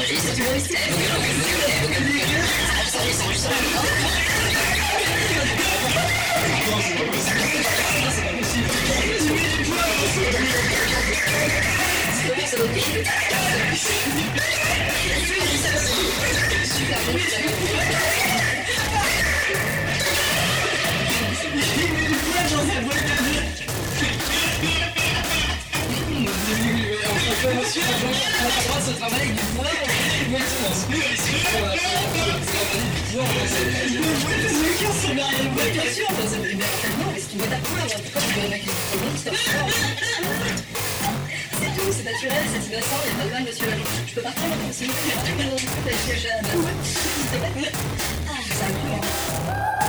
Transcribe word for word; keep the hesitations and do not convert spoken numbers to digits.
Monsieur, on a le droit de se travailler avec du pouvoir, on va tout transmettre ici. On va travailler du pouvoir, on va essayer de le cœur sur derrière le bac, bien sûr. Non, mais c'est une boîte à pouvoir, pourquoi tu veux avec les monstres? C'est tout, c'est naturel, c'est innocent, il n'y a pas de mal, monsieur l'agent. Je peux partir maintenant, s'il vous plaît. Ah, ça va.